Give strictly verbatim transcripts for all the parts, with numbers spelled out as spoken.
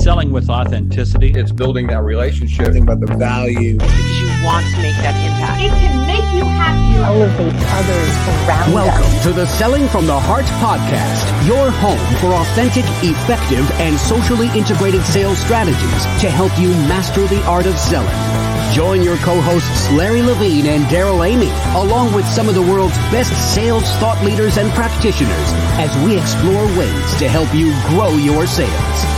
selling with authenticity. It's building that relationship. Think about the value. Because you want to make that impact. It can make you happier. Elevate others around Welcome us. to the Selling from the Heart podcast, your home for authentic, effective, and socially integrated sales strategies to help you master the art of selling. Join your co-hosts Larry Levine and Daryl Amy, along with some of the world's best sales thought leaders and practitioners, as we explore ways to help you grow your sales.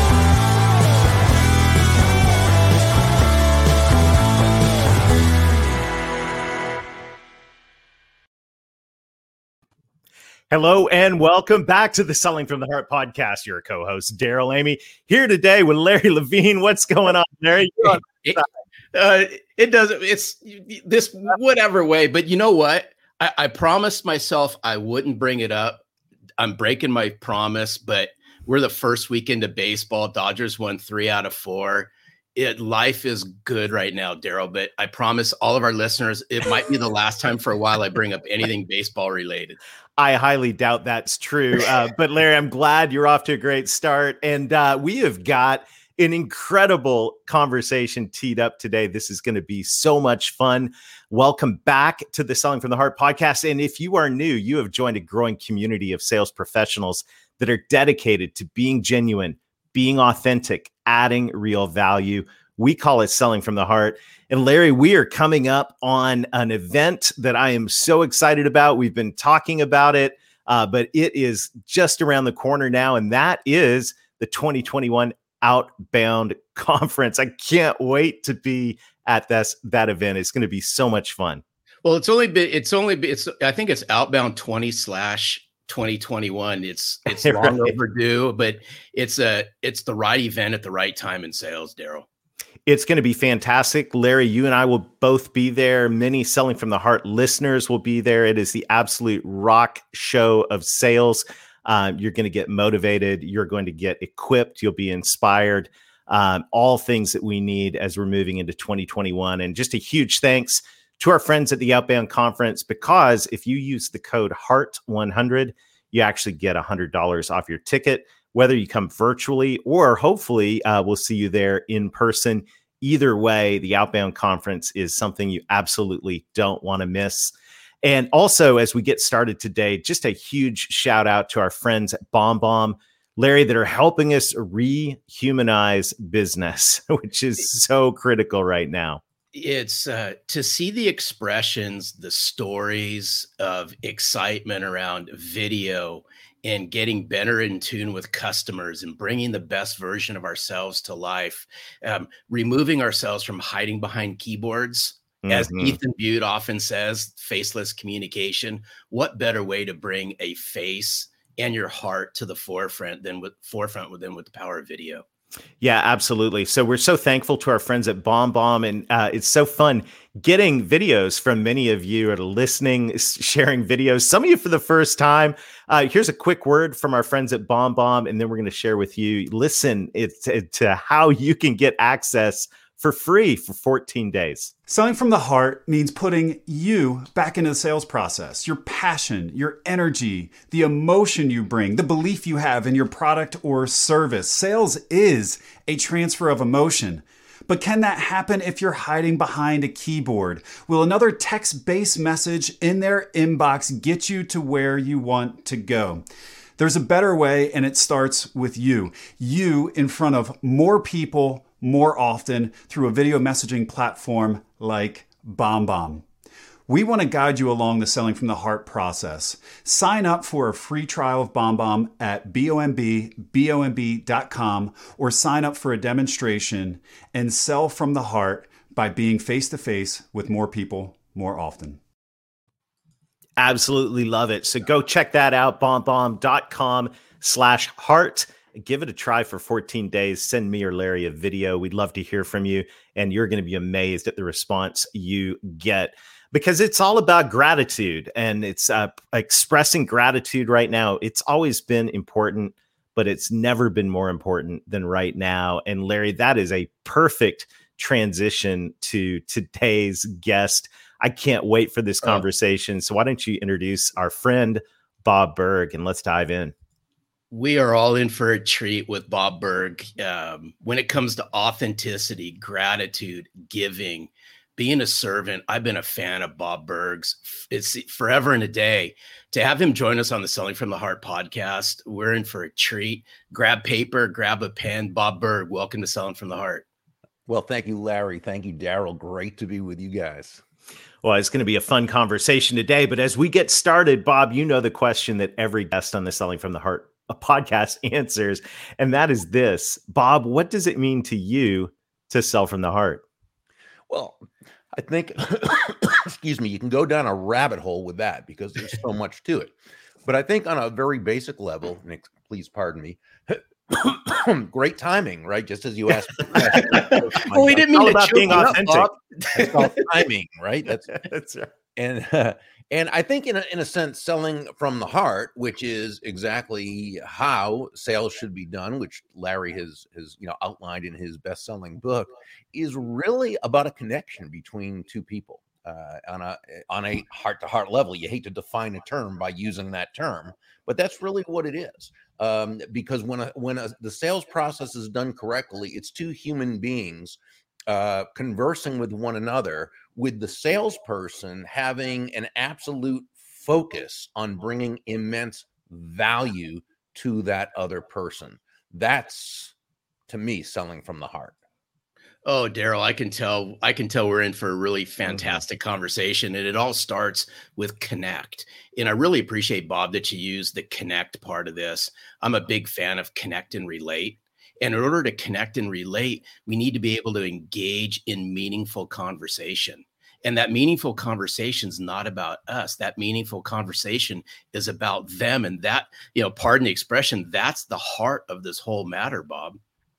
Hello and welcome back to the Selling from the Heart podcast. Your co-host Daryl Amy here today with Larry Levine. What's going on, Larry? It, uh, it doesn't. It's this whatever way, but you know what? I, I promised myself I wouldn't bring it up. I'm breaking my promise, but we're the first weekend of baseball. Dodgers won three out of four. It life is good right now, Daryl. But I promise all of our listeners, it might be the last time for a while I bring up anything baseball related. I highly doubt that's true. Uh, but Larry, I'm glad you're off to a great start. And uh, we have got an incredible conversation teed up today. This is going to be so much fun. Welcome back to the Selling from the Heart podcast. And if you are new, you have joined a growing community of sales professionals that are dedicated to being genuine, being authentic, adding real value. We call it Selling from the Heart. And Larry, we are coming up on an event that I am so excited about. We've been talking about it, uh, but it is just around the corner now. And that is the twenty twenty-one Outbound Conference. I can't wait to be at this, that event. It's going to be so much fun. Well, it's only been, it's only been, it's, I think it's Outbound twenty slash twenty twenty-one. It's, it's right. long overdue, but it's a, it's the right event at the right time in sales, Daryl. It's going to be fantastic. Larry, you and I will both be there. Many Selling from the Heart listeners will be there. It is the absolute rock show of sales. Um, you're going to get motivated. You're going to get equipped. You'll be inspired. Um, all things that we need as we're moving into twenty twenty-one. And just a huge thanks to our friends at the Outbound Conference, because if you use the code heart one hundred, you actually get one hundred dollars off your ticket, whether you come virtually or hopefully uh, we'll see you there in person. Either way, the Outbound Conference is something you absolutely don't want to miss. And also, as we get started today, just a huge shout out to our friends at BombBomb, Larry, that are helping us rehumanize business, which is so critical right now. It's uh, to see the expressions, the stories of excitement around video and getting better in tune with customers and bringing the best version of ourselves to life, um, removing ourselves from hiding behind keyboards. As mm-hmm. Ethan Butte often says, faceless communication. What better way to bring a face and your heart to the forefront than with forefront within with the power of video? Yeah, absolutely. So we're so thankful to our friends at BombBomb, and uh, it's so fun getting videos from many of you are listening, sharing videos. Some of you for the first time. Uh, here's a quick word from our friends at BombBomb, and then we're going to share with you. Listen it, to, to how you can get access for free for fourteen days. Selling from the heart means putting you back into the sales process. Your passion, your energy, the emotion you bring, the belief you have in your product or service. Sales is a transfer of emotion. But can that happen if you're hiding behind a keyboard? Will another text-based message in their inbox get you to where you want to go? There's a better way, and it starts with you. You in front of more people more often through a video messaging platform like BombBomb. We want to guide you along the Selling from the Heart process. Sign up for a free trial of BombBomb at bomb bomb dot com or sign up for a demonstration and sell from the heart by being face-to-face with more people more often. Absolutely love it. So go check that out, bomb dot com slash heart. Give it a try for fourteen days. Send me or Larry a video. We'd love to hear from you. And you're going to be amazed at the response you get, because it's all about gratitude, and it's uh, expressing gratitude right now. It's always been important, but it's never been more important than right now. And Larry, that is a perfect transition to today's guest. I can't wait for this conversation. So why don't you introduce our friend, Bob Burg, and let's dive in. We are all in for a treat with Bob Burg. Um, when it comes to authenticity, gratitude, giving, being a servant, I've been a fan of Bob Burg's. It's forever and a day. To have him join us on the Selling from the Heart podcast, we're in for a treat. Grab paper, grab a pen. Bob Burg, welcome to Selling from the Heart. Well, thank you, Larry. Thank you, Daryl. Great to be with you guys. Well, it's going to be a fun conversation today. But as we get started, Bob, you know the question that every guest on the Selling from the Heart a podcast answers, and that is this. Bob, what does it mean to you to sell from the heart? Well, I think, excuse me, you can go down a rabbit hole with that because there's so much to it. But I think on a very basic level, Nick, please pardon me, great timing, right? Just as you asked. Well, we didn't mean about being authentic. Up, it's called timing, right? That's, That's right. And uh, and I think in a, in a sense, selling from the heart, which is exactly how sales should be done, which Larry has has you know outlined in his best-selling book, is really about a connection between two people uh, on a on a heart-to-heart level. You hate to define a term by using that term, but that's really what it is. Um, because when a, when a, the sales process is done correctly, it's two human beings uh, conversing with one another, with the salesperson having an absolute focus on bringing immense value to that other person. That's, to me, selling from the heart. Oh, Daryl, I can tell, I can tell we're in for a really fantastic mm-hmm. conversation. And it all starts with connect. And I really appreciate, Bob, that you use the connect part of this. I'm a big fan of connect and relate. And in order to connect and relate, we need to be able to engage in meaningful conversation. And that meaningful conversation is not about us. That meaningful conversation is about them. And that, you know, pardon the expression, that's the heart of this whole matter, Bob.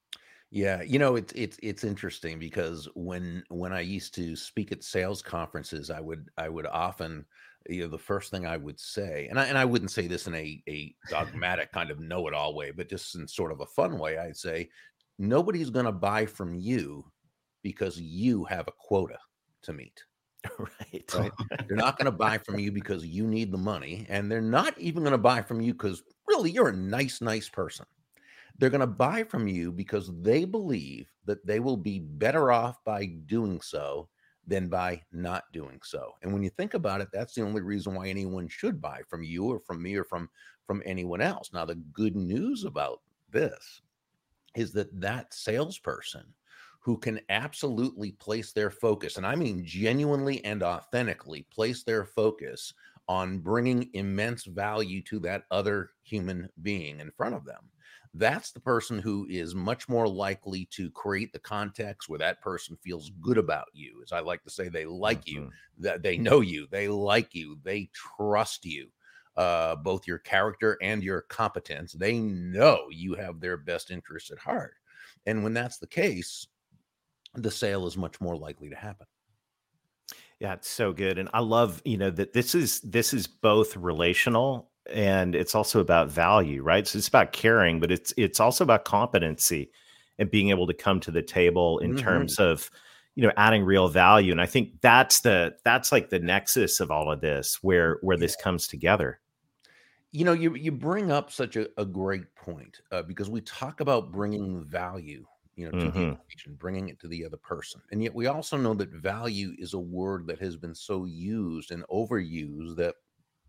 Yeah, you know, it's it's it's interesting because when when I used to speak at sales conferences, I would I would often, you know, the first thing I would say, and I and I wouldn't say this in a a dogmatic kind of know-it-all way, but just in sort of a fun way, I'd say, nobody's going to buy from you because you have a quota to meet. Right. Right. They're not going to buy from you because you need the money, and they're not even going to buy from you because really you're a nice, nice person. They're going to buy from you because they believe that they will be better off by doing so than by not doing so. And when you think about it, that's the only reason why anyone should buy from you or from me or from, from anyone else. Now, the good news about this is that that salesperson who can absolutely place their focus, and I mean genuinely and authentically place their focus on bringing immense value to that other human being in front of them, that's the person who is much more likely to create the context where that person feels good about you. As I like to say, they like mm-hmm. you, that they know you, they like you, they trust you, uh, both your character and your competence. They know you have their best interests at heart. And when that's the case, the sale is much more likely to happen. Yeah, it's so good. And I love, you know, that this is this is both relational and it's also about value, right? So it's about caring, but it's it's also about competency and being able to come to the table in mm-hmm. terms of, you know, adding real value. And I think that's the that's like the nexus of all of this, where where yeah. this comes together. You know, you you bring up such a, a great point uh, because we talk about bringing value, you know, to mm-hmm. the information, bringing it to the other person. And yet we also know that value is a word that has been so used and overused that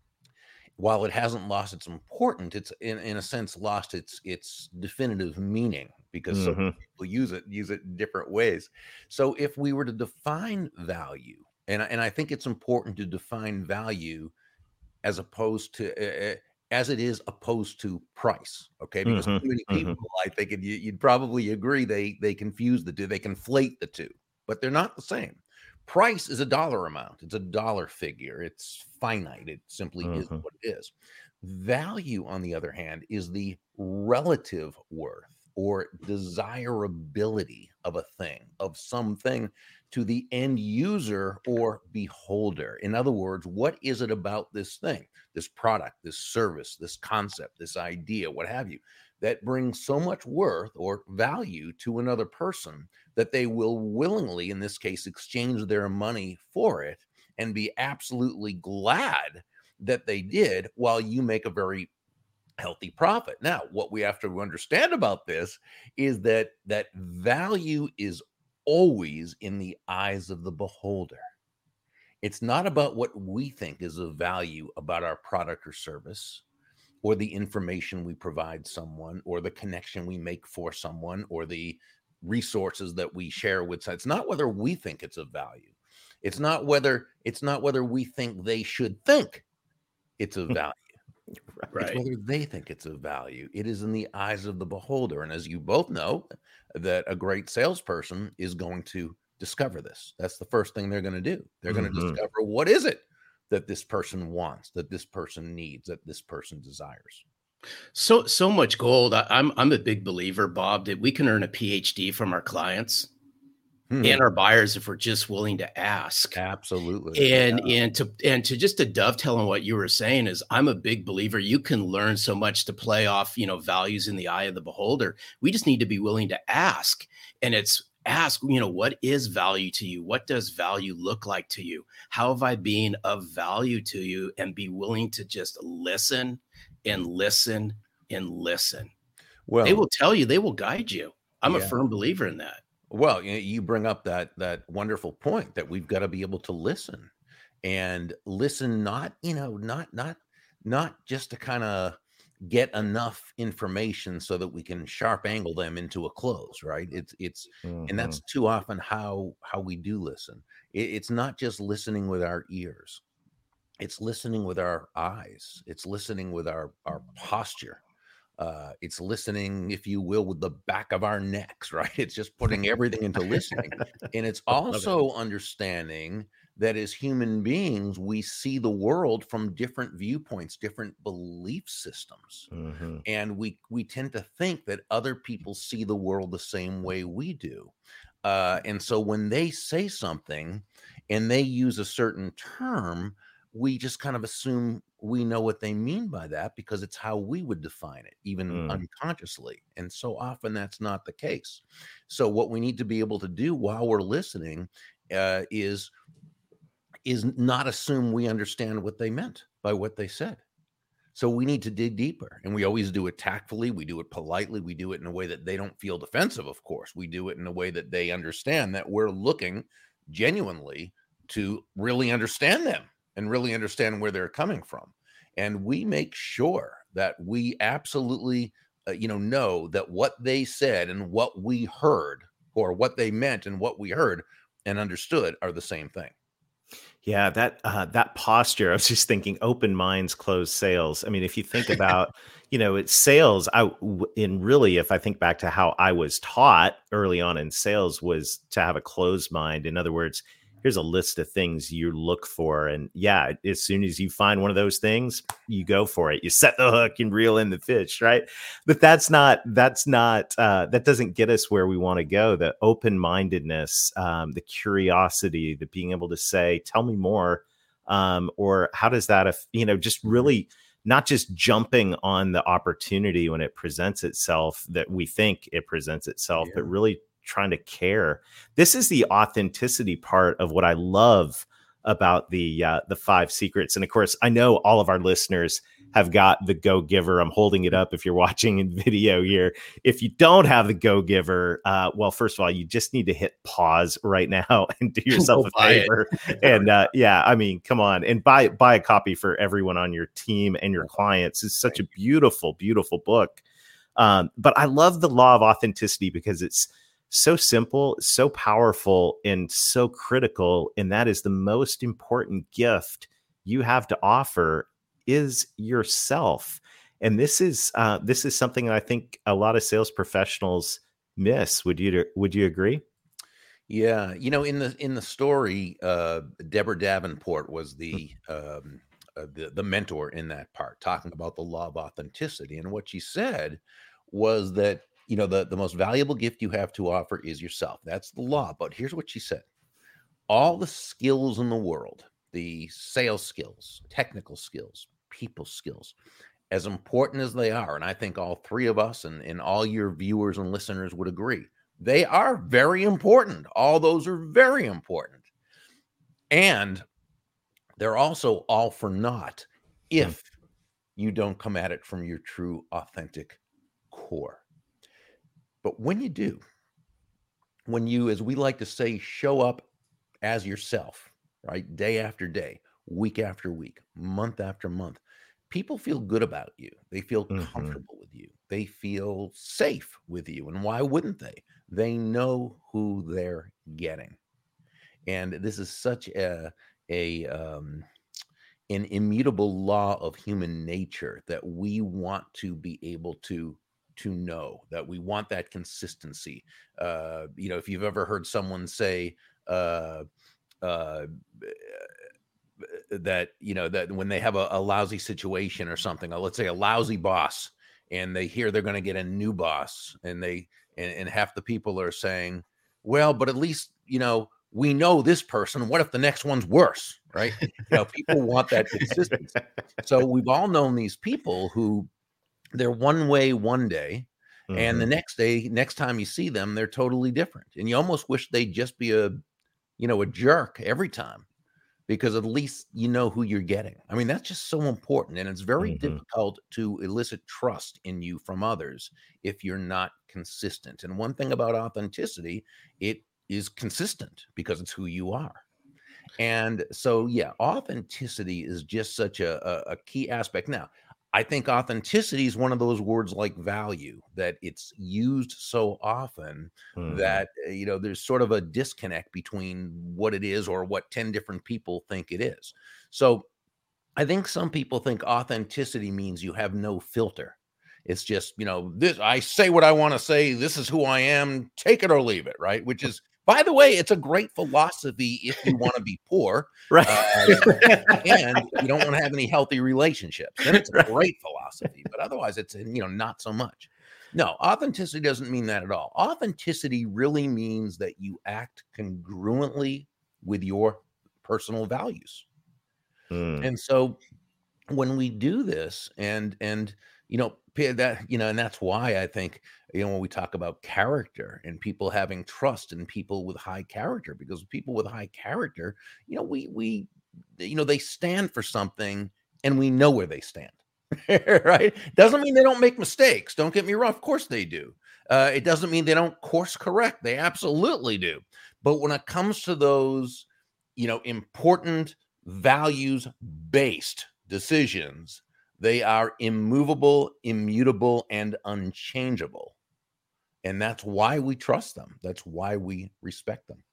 while it hasn't lost its importance, it's in, in a sense lost its its definitive meaning because mm-hmm. so many people use it, use it in different ways. So if we were to define value, and, and I think it's important to define value as opposed to, uh, as it is opposed to price, okay? Because mm-hmm. too many people, mm-hmm. I think, and you, you'd probably agree, they they confuse the two, they conflate the two, but they're not the same. Price is a dollar amount. It's a dollar figure. It's finite. It simply mm-hmm. is what it is. Value, on the other hand, is the relative worth or desirability of a thing, of something to the end user or beholder. In other words, what is it about this thing, this product, this service, this concept, this idea, what have you, that brings so much worth or value to another person that they will willingly, in this case, exchange their money for it and be absolutely glad that they did, while you make a very healthy profit. Now, what we have to understand about this is that that value is always in the eyes of the beholder. It's not about what we think is of value about our product or service, or the information we provide someone, or the connection we make for someone, or the resources that we share with. It's not whether we think it's of value. It's not whether it's not whether we think they should think it's of value. Right. It's whether they think it's of value. It is in the eyes of the beholder. And as you both know, that a great salesperson is going to discover this. That's the first thing they're going to do. They're going to Mhm. discover, what is it that this person wants, that this person needs, that this person desires. So so much gold. I, I'm I'm a big believer, Bob, that we can earn a P H D from our clients Hmm. and our buyers if we're just willing to ask. Absolutely. And and to and to just to dovetail on what you were saying is, I'm a big believer you can learn so much to play off, you know, values in the eye of the beholder. We just need to be willing to ask. And it's ask, you know, what is value to you? What does value look like to you? How have I been of value to you? And be willing to just listen and listen and listen. Well, They will tell you, they will guide you. I'm a Yeah. firm believer in that. Well, you you bring up that that wonderful point that we've got to be able to listen, and listen, not, you know, not not not just to kind of get enough information so that we can sharp angle them into a close, right? It's it's and that's too often how how we do listen. It, it's not just listening with our ears. It's listening with our eyes. It's listening with our our posture. Uh, it's listening, if you will, with the back of our necks, right? It's just putting everything into listening. And it's also understanding that as human beings, we see the world from different viewpoints, different belief systems. Mhm. And we we tend to think that other people see the world the same way we do. Uh, and so when they say something and they use a certain term, we just kind of assume we know what they mean by that because it's how we would define it, even Mm. unconsciously. And so often that's not the case. So what we need to be able to do while we're listening uh, is is not assume we understand what they meant by what they said. So we need to dig deeper, and we always do it tactfully. We do it politely. We do it in a way that they don't feel defensive. Of course, we do it in a way that they understand that we're looking genuinely to really understand them and really understand where they're coming from. And we make sure that we absolutely, uh, you know, know that what they said and what we heard, or what they meant and what we heard and understood, are the same thing. Yeah, that uh, that posture. I was just thinking, open minds, closed sales. I mean, if you think about, you know, it's sales. I w- in really, if I think back to how I was taught early on in sales, was to have a closed mind. In other words, here's a list of things you look for, and yeah, as soon as you find one of those things, you go for it. You set the hook and reel in the fish, right? But that's not that's not uh, that doesn't get us where we want to go. The open-mindedness, um, the curiosity, the being able to say, "Tell me more," um, or how does that, if you know, just really not just jumping on the opportunity when it presents itself that we think it presents itself, Yeah. but really trying to care. This is the authenticity part of what I love about the uh, the five secrets. And of course, I know all of our listeners have got the Go Giver. I'm holding it up if you're watching in video here. If you don't have the Go Giver, uh, well, first of all, you just need to hit pause right now and do yourself Go a buy it. favor. And uh, yeah, I mean, come on, and buy buy a copy for everyone on your team and your clients. It's such a beautiful, beautiful book. Um, but I love the law of authenticity because it's so simple, so powerful, and so critical. And that is the most important gift you have to offer is yourself. And this is uh, this is something that I think a lot of sales professionals miss. Would you would you agree? Yeah, you know, in the in the story, uh, Deborah Davenport was the um, uh, the the mentor in that part, talking about the law of authenticity. And what she said was that, you know, the, the most valuable gift you have to offer is yourself. That's the law. But here's what she said: all the skills in the world, the sales skills, technical skills, people skills, as important as they are, and I think all three of us and, and all your viewers and listeners would agree, they are very important. All those are very important. And they're also all for naught if you don't come at it from your true, authentic core. But when you do, when you, as we like to say, show up as yourself, right? Day after day, week after week, month after month, people feel good about you. They feel Mhm. comfortable with you. They feel safe with you. And why wouldn't they? They know who they're getting. And this is such a, a, um, an immutable law of human nature that we want to be able to to know, that we want that consistency. Uh, you know, if you've ever heard someone say uh, uh, that, you know, that when they have a, a lousy situation or something, uh, let's say a lousy boss, and they hear they're going to get a new boss, and they and, and half the people are saying, well, but at least, you know, we know this person. What if the next one's worse, right? You know, people want that consistency. So we've all known these people who they're one way one day, Mhm. and the next day, next time you see them, they're totally different. And you almost wish they'd just be a, you know, a jerk every time, because at least you know who you're getting. I mean, that's just so important. And it's very Mhm. difficult to elicit trust in you from others if you're not consistent. And one thing about authenticity, it is consistent because it's who you are. And so, yeah, authenticity is just such a, a, a key aspect. Now, I think authenticity is one of those words like value, that it's used so often Mhm. that, uh, you know, there's sort of a disconnect between what it is or what ten different people think it is. So I think some people think authenticity means you have no filter. It's just, you know, this, I say what I want to say. This is who I am. Take it or leave it. Right. Which is, by the way, it's a great philosophy if you want to be poor, Right. uh, and you don't want to have any healthy relationships. Then it's a Right. great philosophy. But otherwise, it's, you know, not so much. No, authenticity doesn't mean that at all. Authenticity really means that you act congruently with your personal values. Mm. And so when we do this, and and you know, p- that, you know, and that's why I think, you know, when we talk about character and people having trust in people with high character, because people with high character, you know, we we you know, they stand for something, and we know where they stand. Right? Doesn't mean they don't make mistakes. Don't get me wrong. Of course they do. Uh, it doesn't mean they don't course correct. They absolutely do. But when it comes to those, you know, important values based decisions, they are immovable, immutable, and unchangeable. And that's why we trust them. That's why we respect them.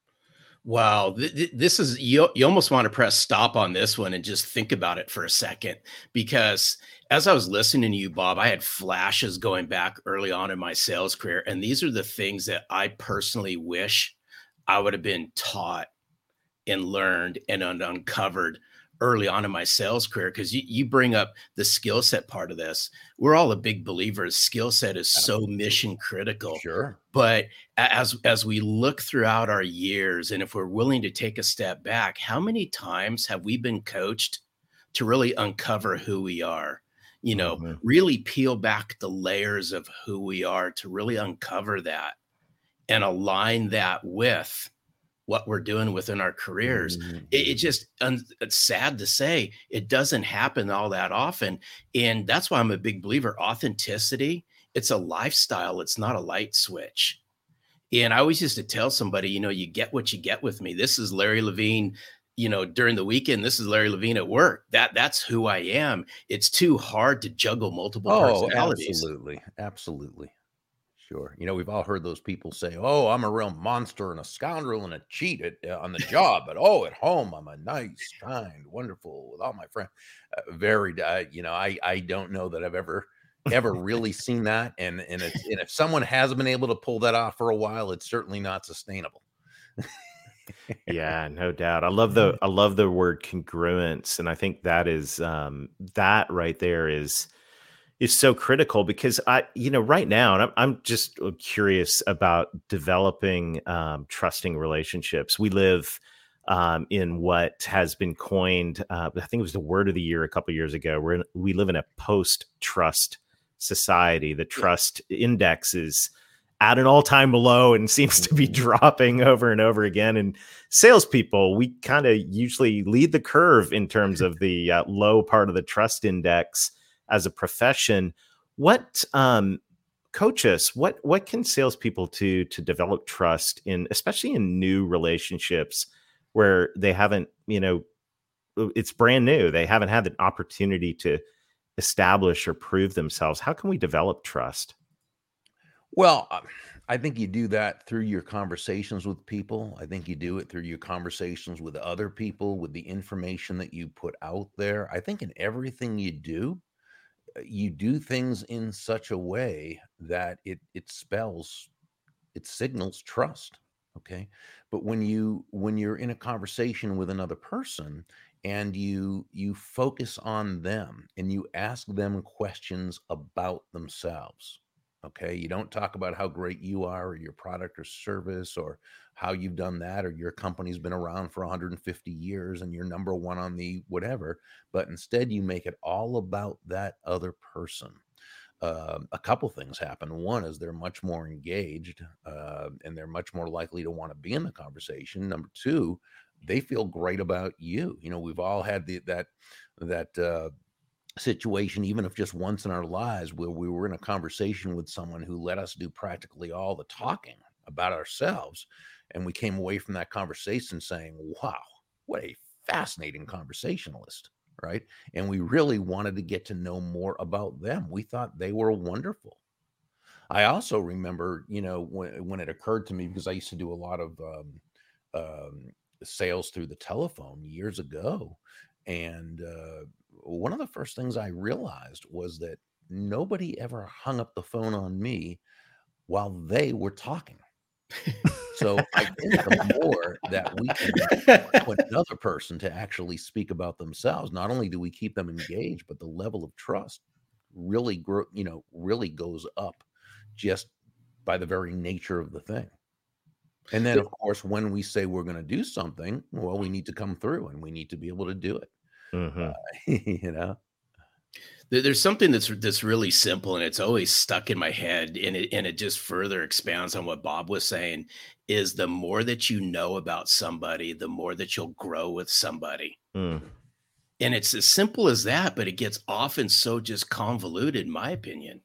Wow, th- th- this is you, you almost want to press stop on this one and just think about it for a second, because as I was listening to you, Bob, I had flashes going back early on in my sales career, and these are the things that I personally wish I would have been taught and learned and un- uncovered early on in my sales career. Because you, you bring up the skill set part of this. We're all a big believers. Skill set is so mission critical. Sure. But as as we look throughout our years, and if we're willing to take a step back, how many times have we been coached to really uncover who we are? You know, Mhm. really peel back the layers of who we are to really uncover that and align that with what we're doing within our careers. Mhm. It, it just, un, it's sad to say, it doesn't happen all that often. And that's why I'm a big believer. Authenticity, it's a lifestyle. It's not a light switch. And I always used to tell somebody, you know, you get what you get with me. This is Larry Levine, you know, during the weekend. This is Larry Levine at work. That that's who I am. It's too hard to juggle multiple Oh, personalities. absolutely. Absolutely. Sure. You know, we've all heard those people say, oh, I'm a real monster and a scoundrel and a cheat at, uh, on the job. But oh, at home, I'm a nice, kind, wonderful with all my friends. Uh, very, uh, you know, I, I don't know that I've ever, ever really seen that. And, and, it's, and if someone has been able to pull that off for a while, it's certainly not sustainable. Yeah, no doubt. I love the I love the word congruence, and I think that is um, that right there is is so critical, because I, you know, right now, and I'm I'm just curious about developing um, trusting relationships. We live um, in what has been coined, uh, I think it was the word of the year a couple of years ago. We're in, we live in a post-trust society. The trust index is at an all-time low and seems to be dropping over and over again. And salespeople, we kind of usually lead the curve in terms of the uh, low part of the trust index as a profession. What um, coach us? What what can salespeople do to develop trust in, especially in new relationships where they haven't, you know, it's brand new. They haven't had the opportunity to establish or prove themselves. How can we develop trust? Well, uh, I think you do that through your conversations with people. I think you do it through your conversations with other people, with the information that you put out there. I think in everything you do, uh, you do things in such a way that it it spells, it signals trust. Okay. But when you when you're in a conversation with another person and you you focus on them and you ask them questions about themselves. Okay. You don't talk about how great you are or your product or service or how you've done that or your company's been around for one hundred fifty years and you're number one on the whatever, but instead you make it all about that other person. Uh, a couple things happen. One is they're much more engaged uh, and they're much more likely to want to be in the conversation. Number two, they feel great about you. You know, we've all had the, that that uh, situation, even if just once in our lives, where we were in a conversation with someone who let us do practically all the talking about ourselves, and we came away from that conversation saying, "Wow, what a fascinating conversationalist." Right. And we really wanted to get to know more about them. We thought they were wonderful. I also remember, you know, when, when it occurred to me, because I used to do a lot of um, um, sales through the telephone years ago. And uh, one of the first things I realized was that nobody ever hung up the phone on me while they were talking. So I think the more that we can put another person to actually speak about themselves, not only do we keep them engaged, but the level of trust really grow, you know, really goes up just by the very nature of the thing. And then, of course, when we say we're going to do something, well, we need to come through and we need to be able to do it. Mm-hmm. Uh, you know. There's something that's that's really simple, and it's always stuck in my head, and it and it just further expounds on what Bob was saying. Is the more that you know about somebody, the more that you'll grow with somebody. Mm. And it's as simple as that, but it gets often so just convoluted, in my opinion.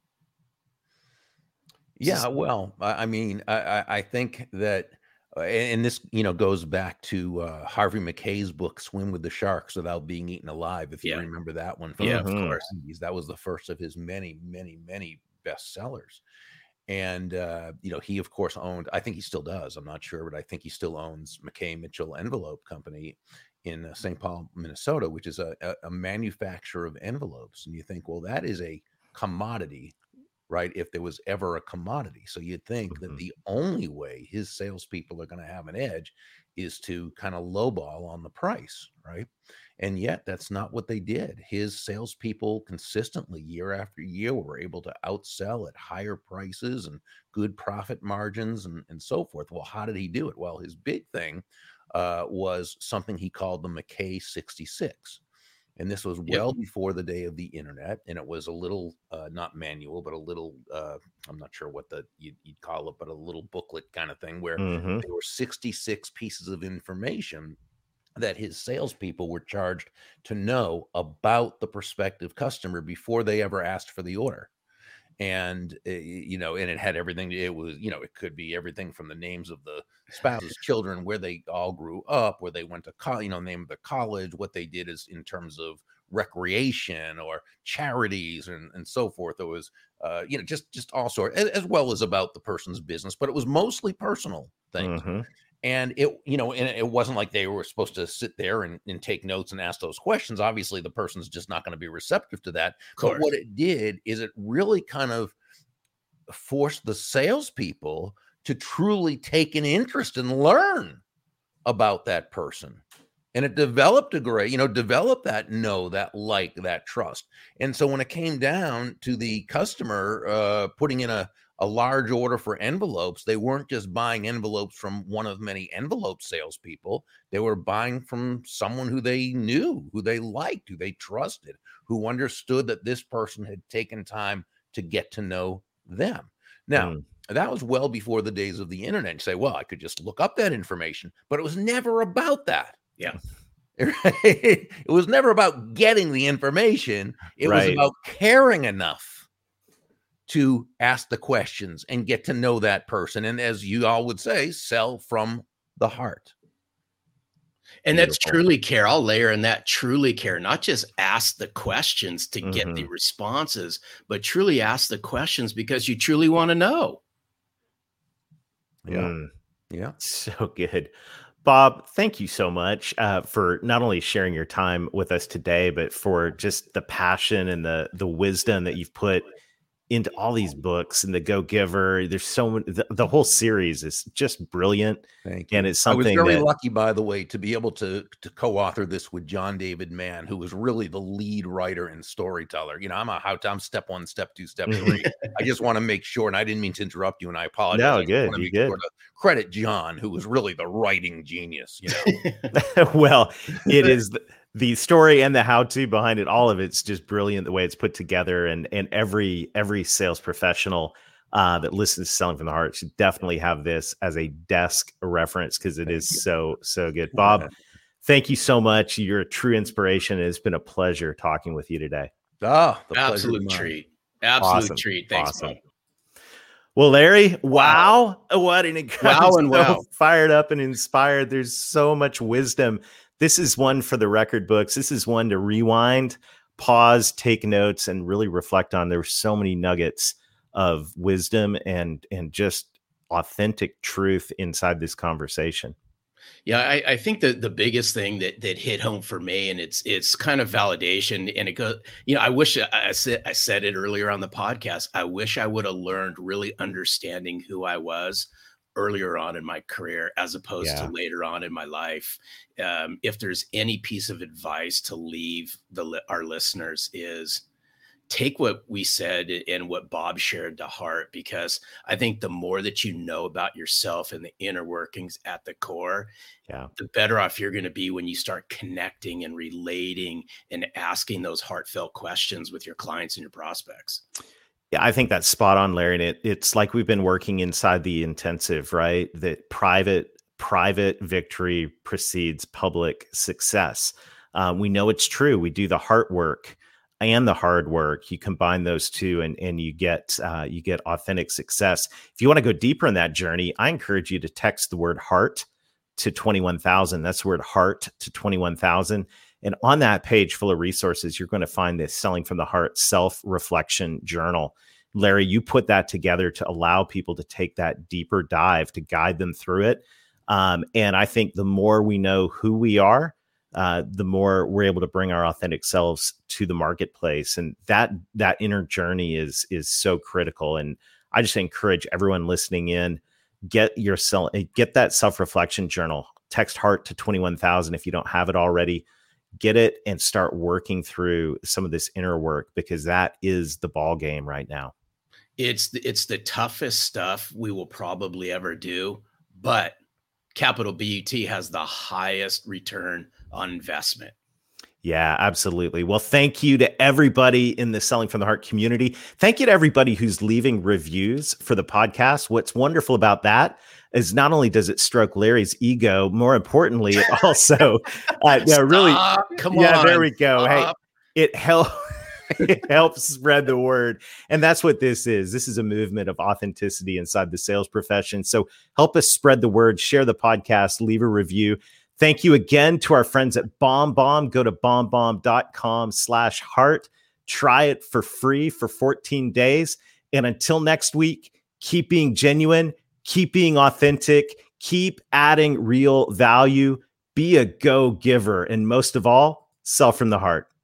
Yeah, Just- well, I I mean, I, I I think that, uh, and this, you know, goes back to uh, Harvey Mackay's book, Swim with the Sharks Without Being Eaten Alive, if you Yeah. remember that one from Yeah, the of Mhm. course. nineties. That was the first of his many, many, many bestsellers. And, uh, you know, he, of course, owned, I think he still does, I'm not sure, but I think he still owns McKay Mitchell Envelope Company in uh, Saint Paul, Minnesota, which is a, a, a manufacturer of envelopes. And you think, well, that is a commodity, right? If there was ever a commodity. So you'd think that Mhm. the only way his salespeople are going to have an edge is to kind of lowball on the price, right? And yet that's not what they did. His salespeople consistently, year after year, were able to outsell at higher prices and good profit margins and, and so forth. Well, how did he do it? Well, his big thing uh, was something he called the McKay sixty-six. And this was Yep. well before the day of the internet. And it was a little, uh, not manual, but a little, uh, I'm not sure what the you'd, you'd call it, but a little booklet kind of thing where Mhm. there were sixty-six pieces of information that his salespeople were charged to know about the prospective customer before they ever asked for the order. And uh, you know, and it had everything. It was, you know, it could be everything from the names of the spouses, children, where they all grew up, where they went to college, you know, name of the college, what they did is in terms of recreation or charities and, and so forth. It was, uh, you know, just just all sorts, as, as well as about the person's business, but it was mostly personal things. Mhm. And it, you know, and it wasn't like they were supposed to sit there and, and take notes and ask those questions. Obviously, the person's just not going to be receptive to that. Of But course. what it did is it really kind of forced the salespeople to truly take an interest and learn about that person. And it developed a great, you know, develop that know, that like, that trust. And so when it came down to the customer uh, putting in a, a large order for envelopes, they weren't just buying envelopes from one of many envelope salespeople. They were buying from someone who they knew, who they liked, who they trusted, who understood that this person had taken time to get to know them. Now, Mm. that was well before the days of the internet. And say, well, I could just look up that information, but it was never about that. Yeah. It was never about getting the information. It right. was about caring enough to ask the questions and get to know that person. And as you all would say, sell from the heart. And Beautiful. That's truly care. I'll layer in that truly care, not just ask the questions to mm-hmm. get the responses, but truly ask the questions because you truly want to know. Yeah. Mm. Yeah. So good. Bob, thank you so much uh, for not only sharing your time with us today, but for just the passion and the the wisdom that you've put into all these books and the Go Giver. There's so many, the, the whole series is just brilliant. Thank you. And it's something I was very that, lucky, by the way, to be able to, to co-author this with John David Mann, who was really the lead writer and storyteller. You know, I'm a how I'm step one, step two, step three. I just want to make sure, and I didn't mean to interrupt you, and I apologize. No, I good. You good. Sure to credit John, who was really the writing genius, you know. Well, it is the, the story and the how-to behind it, all of it's just brilliant the way it's put together. And, and every, every sales professional uh, that listens to Selling from the Heart should definitely have this as a desk reference because it thank is you. so, so good. Bob, yeah. thank you so much. You're a true inspiration. It's been a pleasure talking with you today. Oh, the absolute treat. Absolute awesome. treat. Thanks, awesome. Bob. Well, Larry, wow. wow. What an incredible, wow and so wow. fired up and inspired. There's so much wisdom. This is one for the record books. This is one to rewind, pause, take notes, and really reflect on. There were so many nuggets of wisdom and, and just authentic truth inside this conversation. Yeah, I, I think that the biggest thing that that hit home for me, and it's it's kind of validation, and it goes, you know, I wish I, I said I said it earlier on the podcast. I wish I would have learned really understanding who I was earlier on in my career, as opposed yeah. to later on in my life. Um, if there's any piece of advice to leave the our listeners is take what we said and what Bob shared to heart, because I think the more that you know about yourself and the inner workings at the core, yeah. the better off you're going to be when you start connecting and relating and asking those heartfelt questions with your clients and your prospects. Yeah, I think that's spot on, Larry. And it, it's like we've been working inside the intensive, right? That private, private victory precedes public success. Um, we know it's true. We do the heart work and the hard work. You combine those two, and and you get uh, you get authentic success. If you want to go deeper in that journey, I encourage you to text the word heart to twenty-one thousand. That's the word heart to twenty-one thousand. And on that page full of resources, you're going to find this Selling from the Heart self-reflection journal. Larry, you put that together to allow people to take that deeper dive, to guide them through it. Um, and I think the more we know who we are, uh, the more we're able to bring our authentic selves to the marketplace. And that that inner journey is is so critical. And I just encourage everyone listening in, get your self, get that self-reflection journal. Text heart to twenty-one thousand if you don't have it already. Get it and start working through some of this inner work, because that is the ball game right now. It's the, it's the toughest stuff we will probably ever do, but capital B U T has the highest return on investment. Yeah, absolutely. Well, thank you to everybody in the Selling from the Heart community. Thank you to everybody who's leaving reviews for the podcast. What's wonderful about that is not only does it stroke Larry's ego, more importantly, it also uh, yeah, really, come yeah, on, there we go. stop. Hey, it helps. It helps spread the word. And that's what this is. This is a movement of authenticity inside the sales profession. So help us spread the word, share the podcast, leave a review. Thank you again to our friends at BombBomb. Go to bombbomb.com slash heart. Try it for free for fourteen days. And until next week, keep being genuine, keep being authentic, keep adding real value, be a go giver, and most of all, sell from the heart.